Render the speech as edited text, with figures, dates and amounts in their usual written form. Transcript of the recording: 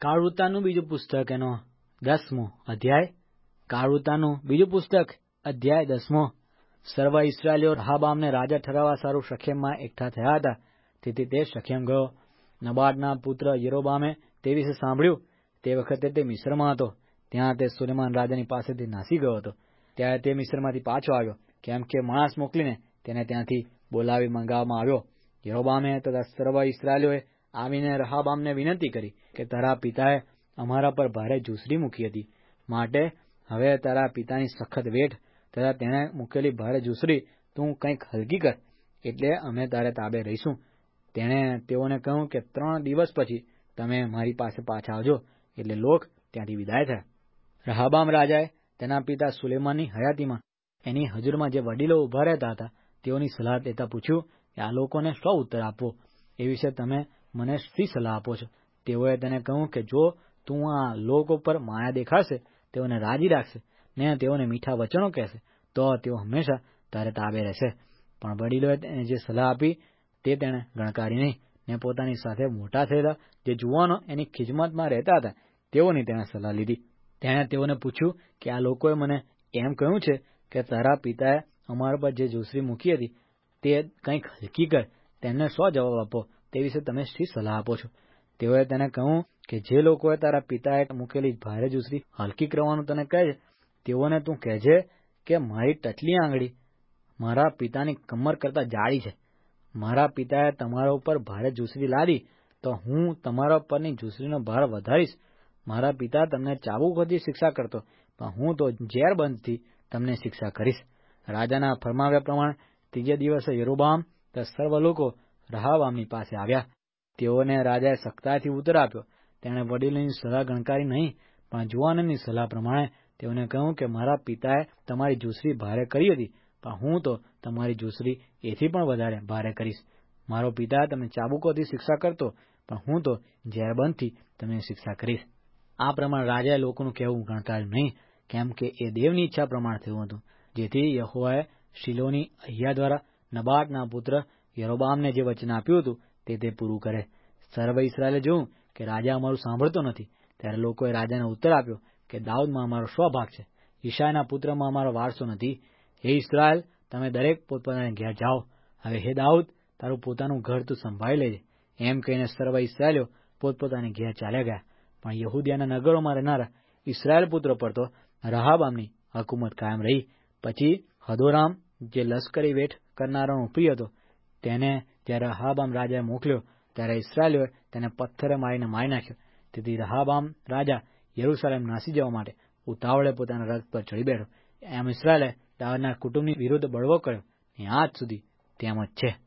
કાળવૃત્તાંતનું બીજું પુસ્તક એનો 10મો અધ્યાય. કાળવૃત્તાંતનું બીજું પુસ્તક અધ્યાય 10મો. સર્વ ઇસ્રાએલીઓ રહાબામને રાજા ઠરાવવા સારું શેખેમમાં એકઠા થયા હતા. તેથી તે શેખેમ ગયો. નબાટના પુત્ર યરોબામે તે વિશે સાંભળ્યું. તે વખતે તે મિસ્રમાં હતો. ત્યાં તે સુલેમાન રાજાની પાસેથી નાસી ગયો હતો. ત્યારે તે મિસ્રમાંથી પાછો આવ્યો, કેમ કે માણસ મોકલીને તેને ત્યાંથી બોલાવી મંગાવવામાં આવ્યો. યરોબામે તથા સર્વ ઇસ્રાએલીઓએ આવીને રહાબામને વિનંતી કરી કે તારા પિતાએ અમારા પર ભારે ઝૂંસરી મૂકી હતી, માટે હવે તારા પિતાની સખત વેઠ તથા તેણે મૂકેલી ભારે ઝૂંસરી તું કંઈક હલકી કર, એટલે અમે તારે તાબે રહીશું. તેણે તેઓને કહ્યું કે 3 દિવસ પછી તમે મારી પાસે પાછા આવજો. એટલે લોક ત્યાંથી વિદાય થયા. રહાબામ રાજાએ તેના પિતા સુલેમાનની હયાતીમાં એની હજુરમાં જે વડીલો ઉભા રહેતા હતા તેઓની સલાહ લેતા પૂછ્યું કે આ લોકોને શો ઉત્તર આપવો, એ વિશે તમે મને શી સલાહ આપો છો? તેઓએ તેને કહ્યું કે જો તું આ લોકો પર માયા દેખાડશે, તેઓને રાજી રાખશે ને તેઓને મીઠા વચનો કહેશે, તો તેઓ હંમેશા તારે તાબે રહેશે. પણ વડીલોએ તેને જે સલાહ આપી તે તેણે ગણકારી નહીં, ને પોતાની સાથે મોટા થયેલા જે જુવાનો એની ખિજમતમાં રહેતા હતા તેઓની તેણે સલાહ લીધી. તેણે તેઓને પૂછ્યું કે આ લોકોએ મને એમ કહ્યું છે કે તારા પિતાએ અમારા પર જે ઝૂંસરી મૂકી હતી તે કંઈક હલકી કર. તેમને શો જવાબ આપો, તે વિશે તમે શી સલાહ આપો છો? તેઓએ તેને કહ્યું કે જે લોકોએ તારા પિતાએ મૂકેલી ભારે ઝૂંસરી હલકી કરવાનું તને કહે છે, તેઓને તું કહેજે કે મારી ટચલી આંગળી મારા પિતાની કમર કરતાં જાડી છે. મારા પિતાએ તમારા ઉપર ભારે ઝૂંસરી લાદી તો હું તમારા પરની ઝૂંસરીનો ભાર વધારીશ. મારા પિતા તમને ચાબુકોથી શિક્ષા કરતો, પણ હું તો ઝેરબંધથી તમને શિક્ષા કરીશ. રાજાના ફરમાવ્યા પ્રમાણે ત્રીજે દિવસે યરોબામ તથા સર્વ લોકો રહાબામની પાસે આવ્યા. તેઓને રાજાએ સખ્તાઈથી ઉત્તર આપ્યો. તેણે વડીલોની સલાહ ગણકારી નહીં, પણ જુવાનોની સલાહ પ્રમાણે તેઓને કહ્યું કે મારા પિતાએ તમારી ઝૂંસરી ભારે કરી હતી, પણ હું તો તમારી ઝૂંસરી એથી પણ વધારે ભારે કરીશ. મારો પિતા તમને ચાબુકોથી શિક્ષા કરતો, પણ હું તો ઝેરબંધથી તમને શિક્ષા કરીશ. આ પ્રમાણે રાજાએ લોકોનું કહેવું ગણકાર્યું નહીં, કેમ કે એ દેવની ઈચ્છા પ્રમાણે થયું હતું, જેથી યહોવાએ શિલોની અહિયા દ્વારા નબાટના પુત્ર યરોબામને જે વચન આપ્યું હતું તે પૂરું કરે. સર્વ ઇસ્રાએલે જોયું કે રાજા અમારું સાંભળતો નથી. ત્યારે લોકોએ રાજાને ઉત્તર આપ્યો કે દાઉદમાં અમારો શો ભાગ છે? યિશાયના પુત્રમાં અમારો વારસો નથી. હે ઇસ્રાએલ, તમે દરેક પોતપોતાના ઘેર જાઓ. હવે હે દાઉદ, તારું પોતાનું ઘર તું સંભાળી લેજે. એમ કહીને સર્વ ઇસ્રાએલીઓ પોતપોતાની ઘેર ચાલ્યા ગયા. પણ યહૂદિયાના નગરોમાં રહેનારા ઇસ્રાએલ પુત્રો પર તો રહાબામની હકુમત કાયમ રહી. પછી હદોરામ, જે લશ્કરી વેઠ કરનારાનો પ્રિય હતો, તેને જ્યારે રહાબામ રાજાએ મોકલ્યો ત્યારે ઇસ્રાએલીઓએ તેને પથ્થરે મારીને મારી નાખ્યો. તેથી રહાબામ રાજા યરૂશાલેમ નાસી જવા માટે ઉતાવળે પોતાના રથ પર ચડી બેઠો. એમ ઇસ્રાએલે દાઉદના કુટુંબની વિરુદ્ધ બળવો કર્યો, ને આજ સુધી તેમ જ છે.